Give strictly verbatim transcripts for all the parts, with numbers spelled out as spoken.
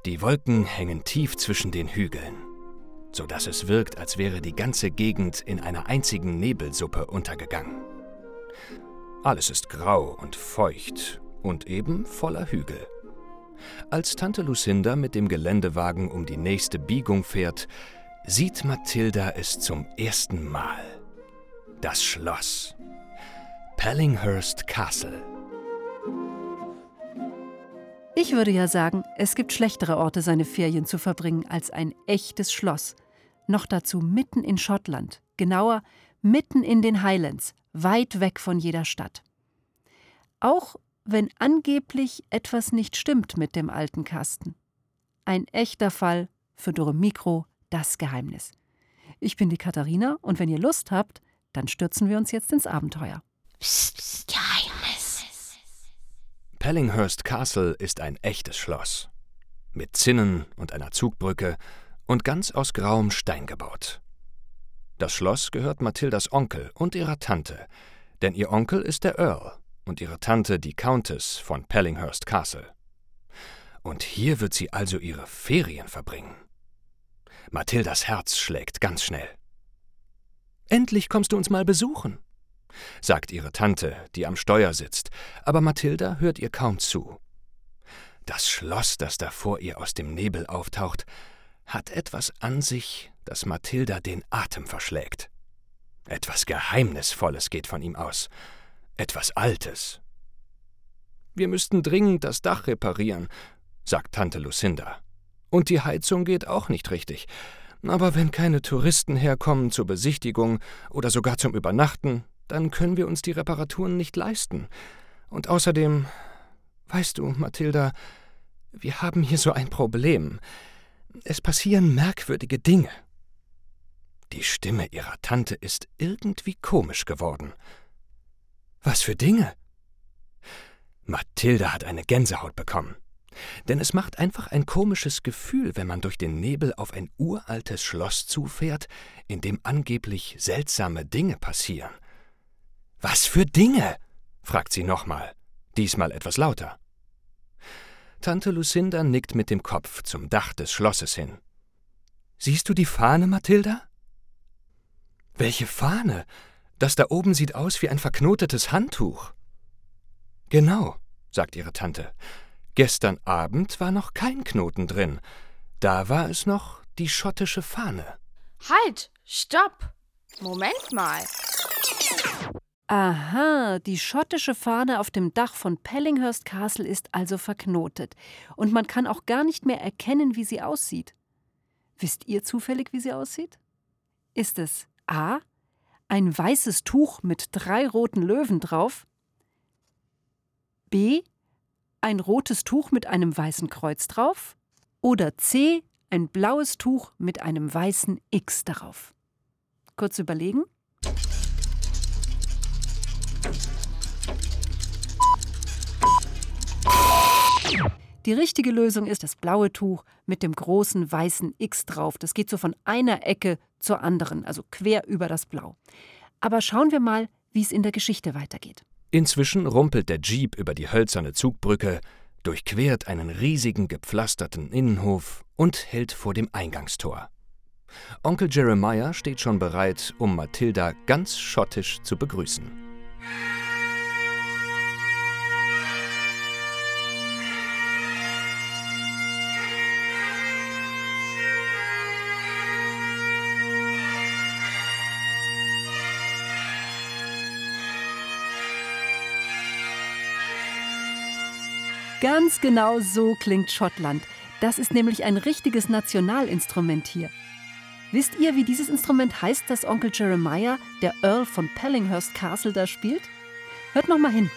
Die Wolken hängen tief zwischen den Hügeln, so dass es wirkt, als wäre die ganze Gegend in einer einzigen Nebelsuppe untergegangen. Alles ist grau und feucht und eben voller Hügel. Als Tante Lucinda mit dem Geländewagen um die nächste Biegung fährt, sieht Mathilda es zum ersten Mal. Das Schloss. Pellinghurst Castle. Ich würde ja sagen, es gibt schlechtere Orte, seine Ferien zu verbringen, als ein echtes Schloss. Noch dazu mitten in Schottland, genauer mitten in den Highlands, weit weg von jeder Stadt. Auch wenn angeblich etwas nicht stimmt mit dem alten Kasten. Ein echter Fall für Dürre Mikro, das Geheimnis. Ich bin die Katharina und wenn ihr Lust habt, dann stürzen wir uns jetzt ins Abenteuer. Psst, psst, Geheimnis. Pellinghurst Castle ist ein echtes Schloss. Mit Zinnen und einer Zugbrücke und ganz aus grauem Stein gebaut. Das Schloss gehört Mathildas Onkel und ihrer Tante, denn ihr Onkel ist der Earl und ihre Tante die Countess von Pellinghurst Castle. Und hier wird sie also ihre Ferien verbringen. Mathildas Herz schlägt ganz schnell. »Endlich kommst du uns mal besuchen«, sagt ihre Tante, die am Steuer sitzt, aber Mathilda hört ihr kaum zu. Das Schloss, das da vor ihr aus dem Nebel auftaucht, hat etwas an sich, das Mathilda den Atem verschlägt. Etwas Geheimnisvolles geht von ihm aus. Etwas Altes. »Wir müssten dringend das Dach reparieren«, sagt Tante Lucinda. »Und die Heizung geht auch nicht richtig. Aber wenn keine Touristen herkommen zur Besichtigung oder sogar zum Übernachten, dann können wir uns die Reparaturen nicht leisten. Und außerdem, weißt du, Mathilda, wir haben hier so ein Problem. Es passieren merkwürdige Dinge.« Die Stimme ihrer Tante ist irgendwie komisch geworden. »Was für Dinge?« Mathilda hat eine Gänsehaut bekommen. Denn es macht einfach ein komisches Gefühl, wenn man durch den Nebel auf ein uraltes Schloss zufährt, in dem angeblich seltsame Dinge passieren. »Was für Dinge?« fragt sie nochmal, diesmal etwas lauter. Tante Lucinda nickt mit dem Kopf zum Dach des Schlosses hin. »Siehst du die Fahne, Mathilda?« »Welche Fahne? Das da oben sieht aus wie ein verknotetes Handtuch.« »Genau«, sagt ihre Tante. »Gestern Abend war noch kein Knoten drin. Da war es noch die schottische Fahne.« Halt, stopp. Moment mal. Aha, die schottische Fahne auf dem Dach von Pellinghurst Castle ist also verknotet. Und man kann auch gar nicht mehr erkennen, wie sie aussieht. Wisst ihr zufällig, wie sie aussieht? Ist es A. ein weißes Tuch mit drei roten Löwen drauf? B. ein rotes Tuch mit einem weißen Kreuz drauf? Oder C. ein blaues Tuch mit einem weißen X darauf? Kurz überlegen. Die richtige Lösung ist das blaue Tuch mit dem großen weißen X drauf. Das geht so von einer Ecke zur anderen, also quer über das Blau. Aber schauen wir mal, wie es in der Geschichte weitergeht. Inzwischen rumpelt der Jeep über die hölzerne Zugbrücke, durchquert einen riesigen gepflasterten Innenhof und hält vor dem Eingangstor. Onkel Jeremiah steht schon bereit, um Mathilda ganz schottisch zu begrüßen. Ganz genau so klingt Schottland. Das ist nämlich ein richtiges Nationalinstrument hier. Wisst ihr, wie dieses Instrument heißt, das Onkel Jeremiah, der Earl von Pellinghurst Castle, da spielt? Hört noch mal hin.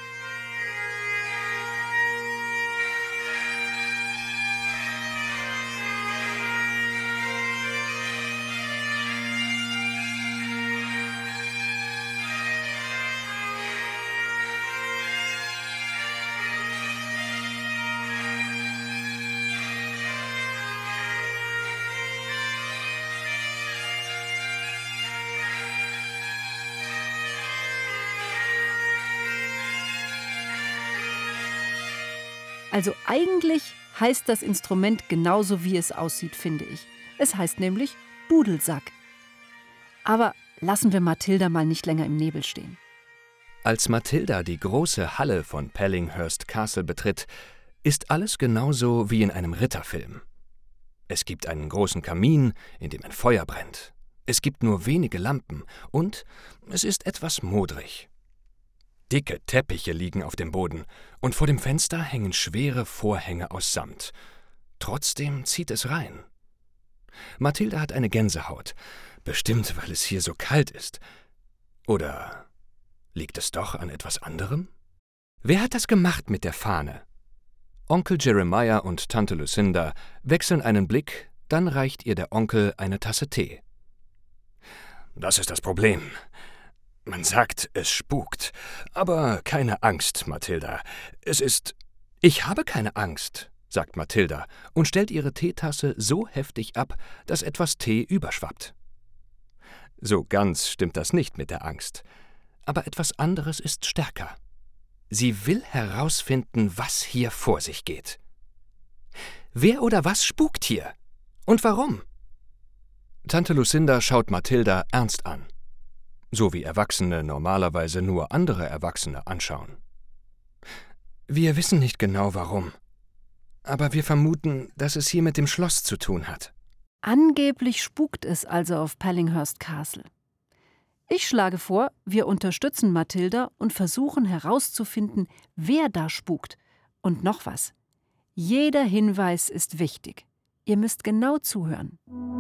Also eigentlich heißt das Instrument genauso, wie es aussieht, finde ich. Es heißt nämlich Dudelsack. Aber lassen wir Mathilda mal nicht länger im Nebel stehen. Als Mathilda die große Halle von Pellinghurst Castle betritt, ist alles genauso wie in einem Ritterfilm. Es gibt einen großen Kamin, in dem ein Feuer brennt. Es gibt nur wenige Lampen und es ist etwas modrig. Dicke Teppiche liegen auf dem Boden und vor dem Fenster hängen schwere Vorhänge aus Samt. Trotzdem zieht es rein. Mathilda hat eine Gänsehaut, bestimmt weil es hier so kalt ist. Oder liegt es doch an etwas anderem? Wer hat das gemacht mit der Fahne? Onkel Jeremiah und Tante Lucinda wechseln einen Blick, dann reicht ihr der Onkel eine Tasse Tee. Das ist das Problem. Man sagt, es spukt. Aber keine Angst, Mathilda. Es ist... Ich habe keine Angst, sagt Mathilda und stellt ihre Teetasse so heftig ab, dass etwas Tee überschwappt. So ganz stimmt das nicht mit der Angst. Aber etwas anderes ist stärker. Sie will herausfinden, was hier vor sich geht. Wer oder was spukt hier? Und warum? Tante Lucinda schaut Mathilda ernst an. So wie Erwachsene normalerweise nur andere Erwachsene anschauen. Wir wissen nicht genau warum. Aber wir vermuten, dass es hier mit dem Schloss zu tun hat. Angeblich spukt es also auf Pellinghurst Castle. Ich schlage vor, wir unterstützen Mathilda und versuchen herauszufinden, wer da spukt. Und noch was. Jeder Hinweis ist wichtig. Ihr müsst genau zuhören.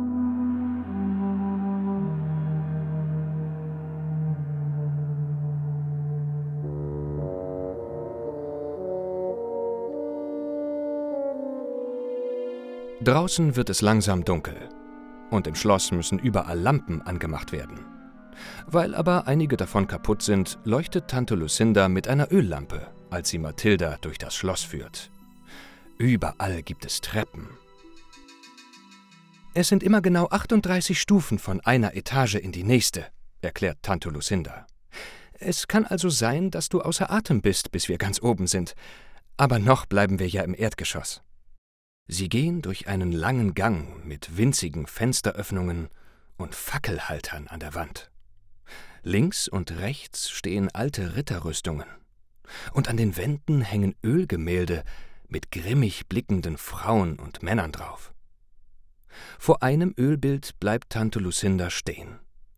Draußen wird es langsam dunkel. Und im Schloss müssen überall Lampen angemacht werden. Weil aber einige davon kaputt sind, leuchtet Tante Lucinda mit einer Öllampe, als sie Mathilda durch das Schloss führt. Überall gibt es Treppen. Es sind immer genau achtunddreißig Stufen von einer Etage in die nächste, erklärt Tante Lucinda. Es kann also sein, dass du außer Atem bist, bis wir ganz oben sind. Aber noch bleiben wir ja im Erdgeschoss. Sie gehen durch einen langen Gang mit winzigen Fensteröffnungen und Fackelhaltern an der Wand. Links und rechts stehen alte Ritterrüstungen. Und an den Wänden hängen Ölgemälde mit grimmig blickenden Frauen und Männern drauf. Vor einem Ölbild bleibt Tante Lucinda stehen.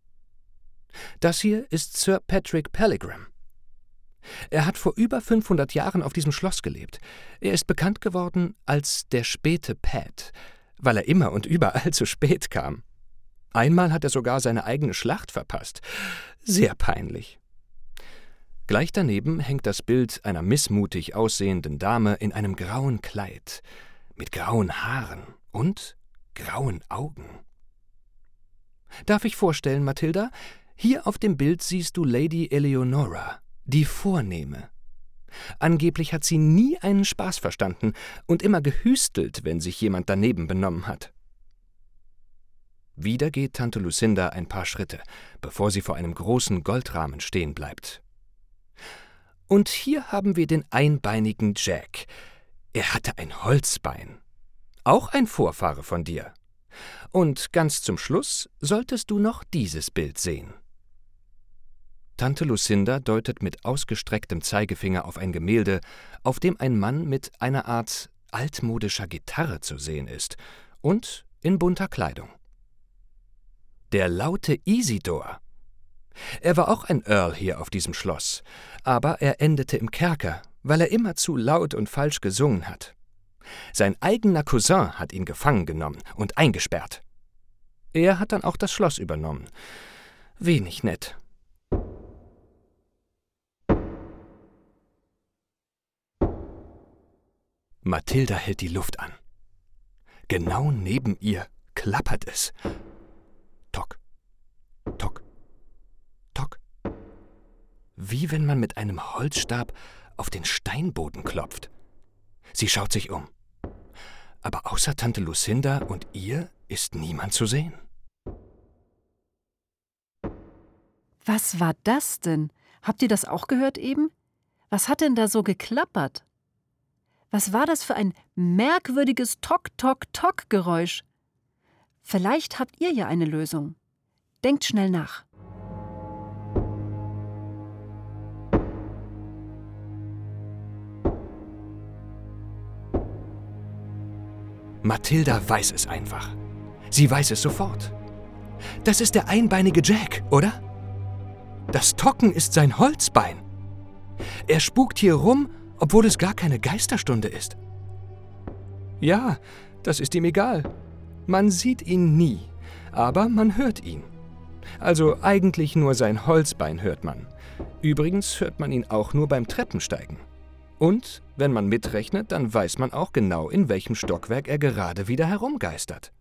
Das hier ist Sir Patrick Pellegrim. Er hat vor über fünfhundert Jahren auf diesem Schloss gelebt. Er ist bekannt geworden als der späte Pat, weil er immer und überall zu spät kam. Einmal hat er sogar seine eigene Schlacht verpasst. Sehr peinlich. Gleich daneben hängt das Bild einer missmutig aussehenden Dame in einem grauen Kleid, mit grauen Haaren und grauen Augen. Darf ich vorstellen, Mathilda? Hier auf dem Bild siehst du Lady Eleonora, die Vornehme. Angeblich hat sie nie einen Spaß verstanden und immer gehüstelt, wenn sich jemand daneben benommen hat. Wieder geht Tante Lucinda ein paar Schritte, bevor sie vor einem großen Goldrahmen stehen bleibt. Und hier haben wir den einbeinigen Jack. Er hatte ein Holzbein. Auch ein Vorfahre von dir. Und ganz zum Schluss solltest du noch dieses Bild sehen. Tante Lucinda deutet mit ausgestrecktem Zeigefinger auf ein Gemälde, auf dem ein Mann mit einer Art altmodischer Gitarre zu sehen ist und in bunter Kleidung. Der laute Isidor. Er war auch ein Earl hier auf diesem Schloss, aber er endete im Kerker, weil er immer zu laut und falsch gesungen hat. Sein eigener Cousin hat ihn gefangen genommen und eingesperrt. Er hat dann auch das Schloss übernommen. Wenig nett. Mathilda hält die Luft an. Genau neben ihr klappert es. Tock, tock, tock. Wie wenn man mit einem Holzstab auf den Steinboden klopft. Sie schaut sich um. Aber außer Tante Lucinda und ihr ist niemand zu sehen. Was war das denn? Habt ihr das auch gehört eben? Was hat denn da so geklappert? Was war das für ein merkwürdiges Tok-Tok-Tok-Geräusch? Vielleicht habt ihr ja eine Lösung. Denkt schnell nach. Mathilda weiß es einfach. Sie weiß es sofort. Das ist der einbeinige Jack, oder? Das Tocken ist sein Holzbein. Er spukt hier rum, obwohl es gar keine Geisterstunde ist. Ja, das ist ihm egal. Man sieht ihn nie, aber man hört ihn. Also eigentlich nur sein Holzbein hört man. Übrigens hört man ihn auch nur beim Treppensteigen. Und wenn man mitrechnet, dann weiß man auch genau, in welchem Stockwerk er gerade wieder herumgeistert.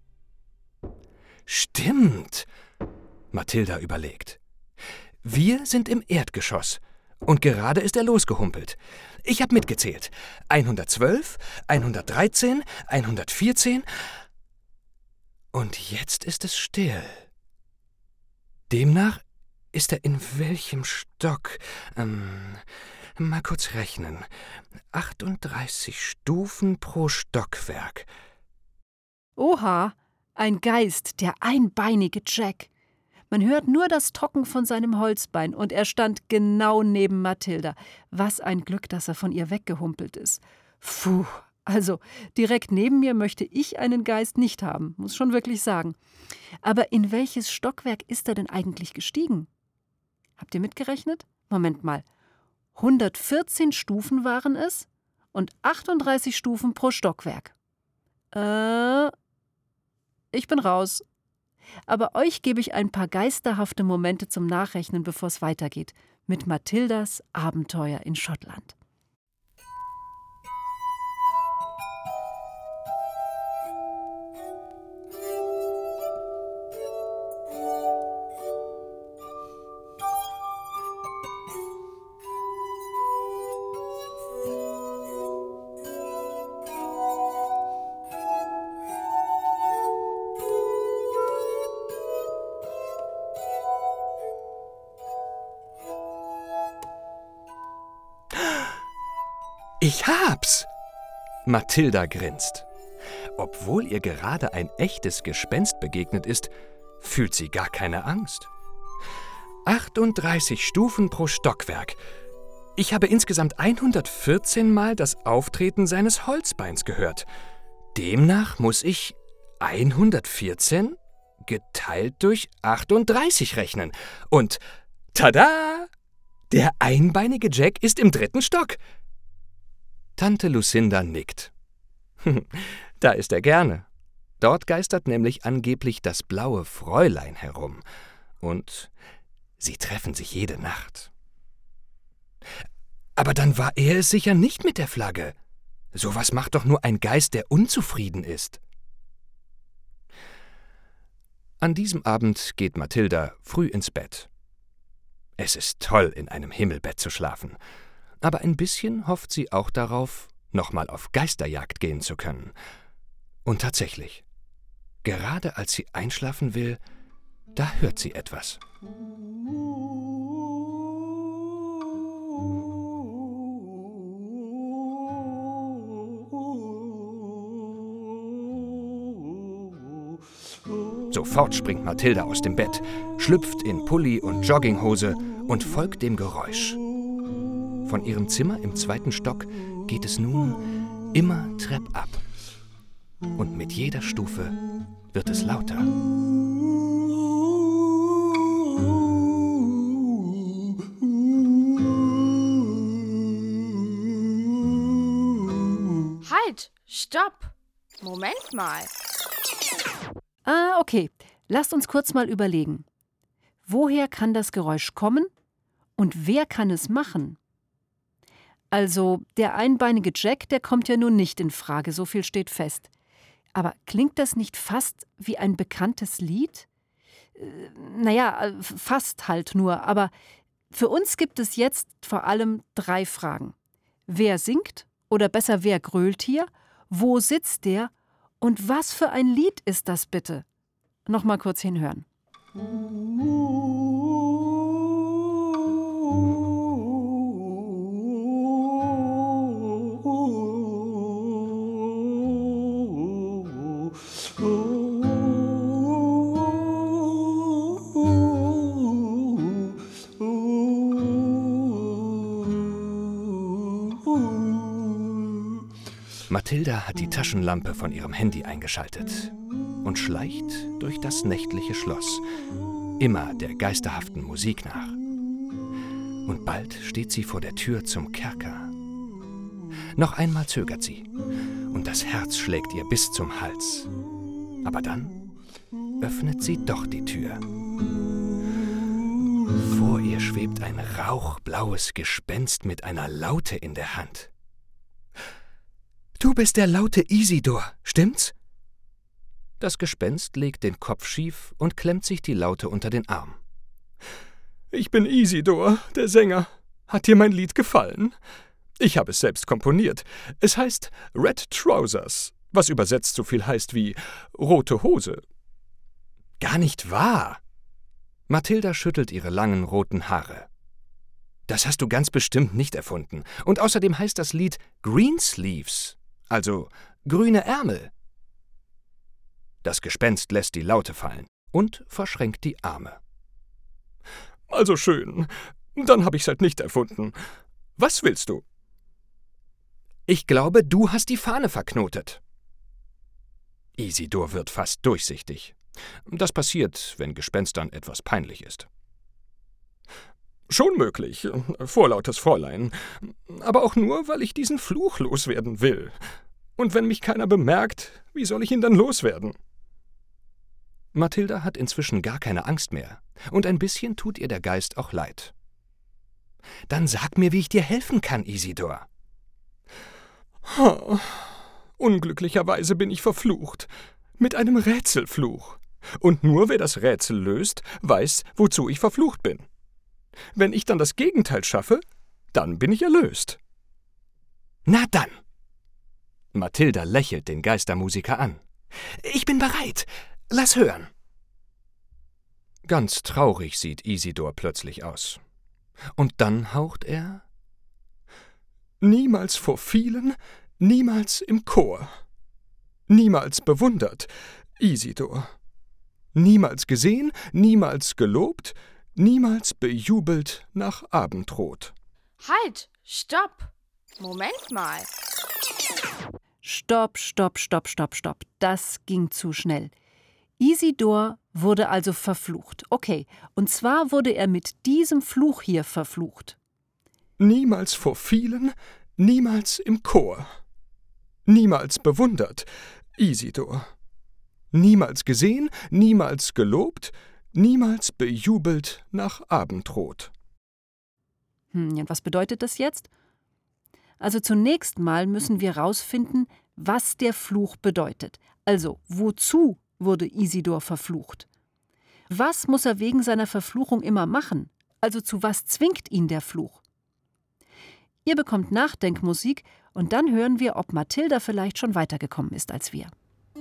Stimmt, Mathilda überlegt. Wir sind im Erdgeschoss und gerade ist er losgehumpelt. Ich habe mitgezählt. hundertzwölf, hundertdreizehn, hundertvierzehn und jetzt ist es still. Demnach ist er in welchem Stock? Ähm, mal kurz rechnen. achtunddreißig Stufen pro Stockwerk. Oha, ein Geist, der einbeinige Jack. Man hört nur das Tocken von seinem Holzbein und er stand genau neben Mathilda. Was ein Glück, dass er von ihr weggehumpelt ist. Puh, also direkt neben mir möchte ich einen Geist nicht haben, muss schon wirklich sagen. Aber in welches Stockwerk ist er denn eigentlich gestiegen? Habt ihr mitgerechnet? Moment mal. hundertvierzehn Stufen waren es und achtunddreißig Stufen pro Stockwerk. Äh, ich bin raus. Aber euch gebe ich ein paar geisterhafte Momente zum Nachrechnen, bevor es weitergeht. Mit Mathildas Abenteuer in Schottland. Ich hab's! Mathilda grinst. Obwohl ihr gerade ein echtes Gespenst begegnet ist, fühlt sie gar keine Angst. achtunddreißig Stufen pro Stockwerk. Ich habe insgesamt hundertvierzehn Mal das Auftreten seines Holzbeins gehört. Demnach muss ich hundertvierzehn geteilt durch achtunddreißig rechnen. Und tada! Der einbeinige Jack ist im dritten Stock. Tante Lucinda nickt. Da ist er gerne. Dort geistert nämlich angeblich das blaue Fräulein herum. Und sie treffen sich jede Nacht. Aber dann war er es sicher nicht mit der Flagge. Sowas macht doch nur ein Geist, der unzufrieden ist. An diesem Abend geht Mathilda früh ins Bett. Es ist toll, in einem Himmelbett zu schlafen. Aber ein bisschen hofft sie auch darauf, nochmal auf Geisterjagd gehen zu können. Und tatsächlich, gerade als sie einschlafen will, da hört sie etwas. Sofort springt Mathilda aus dem Bett, schlüpft in Pulli und Jogginghose und folgt dem Geräusch. Von ihrem Zimmer im zweiten Stock geht es nun immer treppab. Und mit jeder Stufe wird es lauter. Halt, stopp. Moment mal. Ah, okay. Lasst uns kurz mal überlegen. Woher kann das Geräusch kommen und wer kann es machen? Also, der einbeinige Jack, der kommt ja nun nicht in Frage, so viel steht fest. Aber klingt das nicht fast wie ein bekanntes Lied? Äh, naja, fast halt nur, aber für uns gibt es jetzt vor allem drei Fragen. Wer singt? Oder besser, wer grölt hier? Wo sitzt der? Und was für ein Lied ist das bitte? Nochmal kurz hinhören. Mathilda hat die Taschenlampe von ihrem Handy eingeschaltet und schleicht durch das nächtliche Schloss, immer der geisterhaften Musik nach. Und bald steht sie vor der Tür zum Kerker. Noch einmal zögert sie, und das Herz schlägt ihr bis zum Hals. Aber dann öffnet sie doch die Tür. Vor ihr schwebt ein rauchblaues Gespenst mit einer Laute in der Hand. »Du bist der laute Isidor, stimmt's?« Das Gespenst legt den Kopf schief und klemmt sich die Laute unter den Arm. »Ich bin Isidor, der Sänger. Hat dir mein Lied gefallen? Ich habe es selbst komponiert. Es heißt Red Trousers, was übersetzt so viel heißt wie rote Hose.« »Gar nicht wahr!« Mathilda schüttelt ihre langen roten Haare. »Das hast du ganz bestimmt nicht erfunden. Und außerdem heißt das Lied Greensleeves, also grüne Ärmel.« Das Gespenst lässt die Laute fallen und verschränkt die Arme. »Also schön. Dann habe ich's halt nicht erfunden. Was willst du?« »Ich glaube, du hast die Fahne verknotet.« Isidor wird fast durchsichtig. Das passiert, wenn Gespenstern etwas peinlich ist. »Schon möglich, vorlautes Fräulein. Aber auch nur, weil ich diesen Fluch loswerden will. Und wenn mich keiner bemerkt, wie soll ich ihn dann loswerden?« Mathilda hat inzwischen gar keine Angst mehr. Und ein bisschen tut ihr der Geist auch leid. »Dann sag mir, wie ich dir helfen kann, Isidor.« Oh, »unglücklicherweise bin ich verflucht. Mit einem Rätselfluch. Und nur wer das Rätsel löst, weiß, wozu ich verflucht bin. Wenn ich dann das Gegenteil schaffe, dann bin ich erlöst.« »Na dann!« Mathilda lächelt den Geistermusiker an. »Ich bin bereit. Lass hören.« Ganz traurig sieht Isidor plötzlich aus. Und dann haucht er: »Niemals vor vielen, niemals im Chor. Niemals bewundert, Isidor. Niemals gesehen, niemals gelobt, niemals bejubelt nach Abendrot.« Halt! Stopp! Moment mal. Stopp, stopp, stopp, stopp, stopp. Das ging zu schnell. Isidor wurde also verflucht. Okay, und zwar wurde er mit diesem Fluch hier verflucht. Niemals vor vielen, niemals im Chor. Niemals bewundert, Isidor. Niemals gesehen, niemals gelobt, niemals bejubelt nach Abendrot. Hm, und was bedeutet das jetzt? Also zunächst mal müssen wir rausfinden, was der Fluch bedeutet. Also, wozu wurde Isidor verflucht? Was muss er wegen seiner Verfluchung immer machen? Also zu was zwingt ihn der Fluch? Ihr bekommt Nachdenkmusik und dann hören wir, ob Mathilda vielleicht schon weitergekommen ist als wir.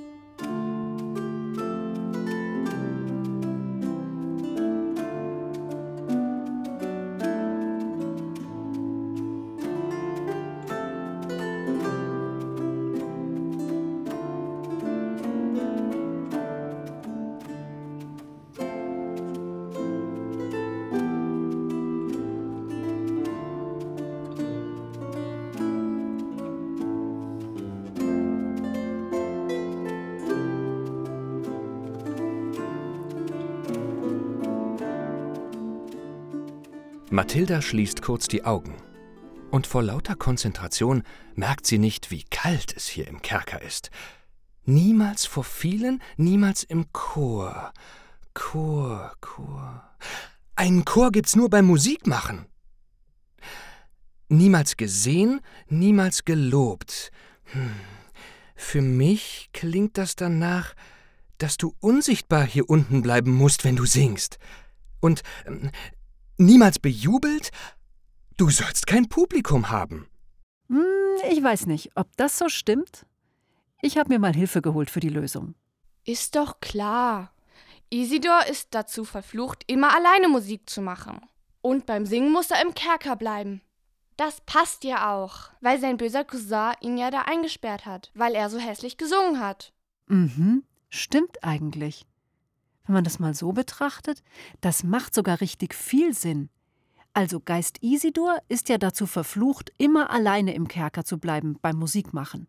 Mathilda schließt kurz die Augen. Und vor lauter Konzentration merkt sie nicht, wie kalt es hier im Kerker ist. Niemals vor vielen, niemals im Chor. Chor, Chor. Einen Chor gibt's nur beim Musikmachen. Niemals gesehen, niemals gelobt. Hm. Für mich klingt das danach, dass du unsichtbar hier unten bleiben musst, wenn du singst. Und ähm, niemals bejubelt? Du sollst kein Publikum haben. Hm, ich weiß nicht, ob das so stimmt. Ich habe mir mal Hilfe geholt für die Lösung. Ist doch klar. Isidor ist dazu verflucht, immer alleine Musik zu machen. Und beim Singen muss er im Kerker bleiben. Das passt ja auch, weil sein böser Cousin ihn ja da eingesperrt hat, weil er so hässlich gesungen hat. Mhm, stimmt eigentlich. Wenn man das mal so betrachtet, das macht sogar richtig viel Sinn. Also Geist Isidor ist ja dazu verflucht, immer alleine im Kerker zu bleiben beim Musikmachen.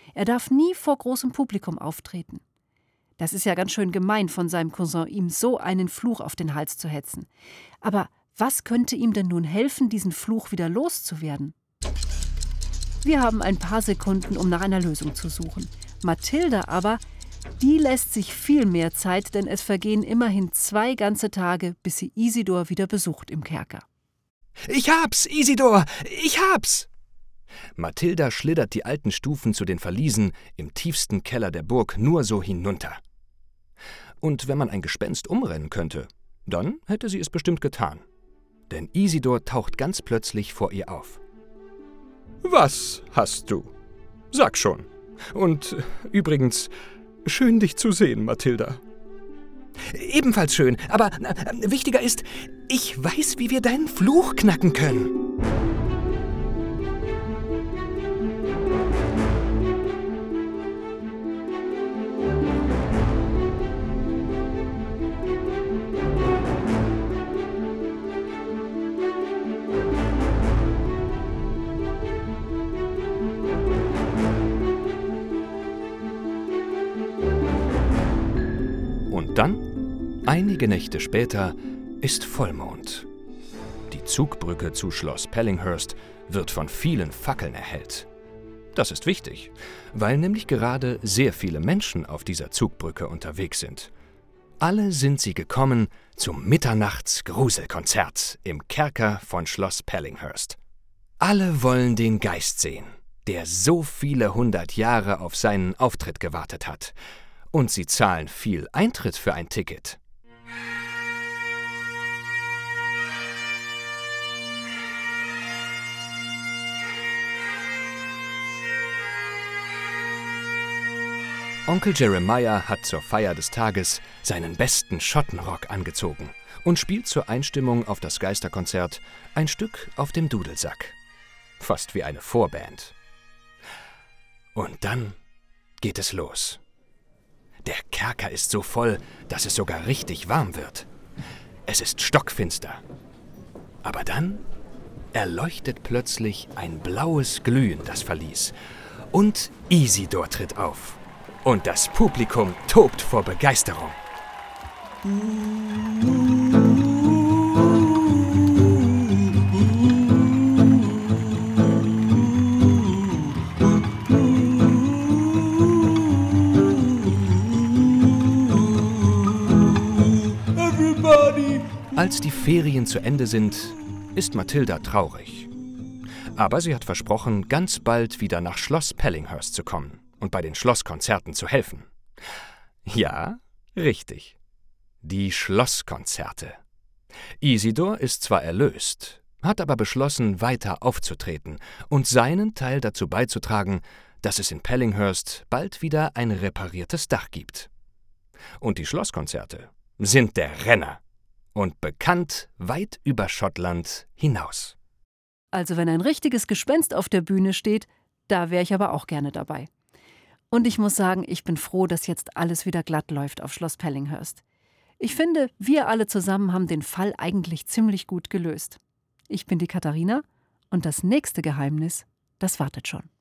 Er darf nie vor großem Publikum auftreten. Das ist ja ganz schön gemein von seinem Cousin, ihm so einen Fluch auf den Hals zu hetzen. Aber was könnte ihm denn nun helfen, diesen Fluch wieder loszuwerden? Wir haben ein paar Sekunden, um nach einer Lösung zu suchen. Mathilda aber, die lässt sich viel mehr Zeit, denn es vergehen immerhin zwei ganze Tage, bis sie Isidor wieder besucht im Kerker. »Ich hab's, Isidor! Ich hab's!« Mathilda schlittert die alten Stufen zu den Verliesen im tiefsten Keller der Burg nur so hinunter. Und wenn man ein Gespenst umrennen könnte, dann hätte sie es bestimmt getan. Denn Isidor taucht ganz plötzlich vor ihr auf. »Was hast du? Sag schon. Und übrigens, schön dich zu sehen, Mathilda.« »Ebenfalls schön, aber äh, wichtiger ist, ich weiß, wie wir deinen Fluch knacken können.« Und dann, einige Nächte später, ist Vollmond. Die Zugbrücke zu Schloss Pellinghurst wird von vielen Fackeln erhellt. Das ist wichtig, weil nämlich gerade sehr viele Menschen auf dieser Zugbrücke unterwegs sind. Alle sind sie gekommen zum Mitternachts-Gruselkonzert im Kerker von Schloss Pellinghurst. Alle wollen den Geist sehen, der so viele hundert Jahre auf seinen Auftritt gewartet hat. Und sie zahlen viel Eintritt für ein Ticket. Onkel Jeremiah hat zur Feier des Tages seinen besten Schottenrock angezogen und spielt zur Einstimmung auf das Geisterkonzert ein Stück auf dem Dudelsack. Fast wie eine Vorband. Und dann geht es los. Der Kerker ist so voll, dass es sogar richtig warm wird. Es ist stockfinster. Aber dann erleuchtet plötzlich ein blaues Glühen das Verlies. Und Isidor tritt auf. Und das Publikum tobt vor Begeisterung. Als die Ferien zu Ende sind, ist Mathilda traurig. Aber sie hat versprochen, ganz bald wieder nach Schloss Pellinghurst zu kommen und bei den Schlosskonzerten zu helfen. Ja, richtig. Die Schlosskonzerte. Isidor ist zwar erlöst, hat aber beschlossen, weiter aufzutreten und seinen Teil dazu beizutragen, dass es in Pellinghurst bald wieder ein repariertes Dach gibt. Und die Schlosskonzerte sind der Renner. Und bekannt weit über Schottland hinaus. Also wenn ein richtiges Gespenst auf der Bühne steht, da wäre ich aber auch gerne dabei. Und ich muss sagen, ich bin froh, dass jetzt alles wieder glatt läuft auf Schloss Pellinghurst. Ich finde, wir alle zusammen haben den Fall eigentlich ziemlich gut gelöst. Ich bin die Katharina und das nächste Geheimnis, das wartet schon.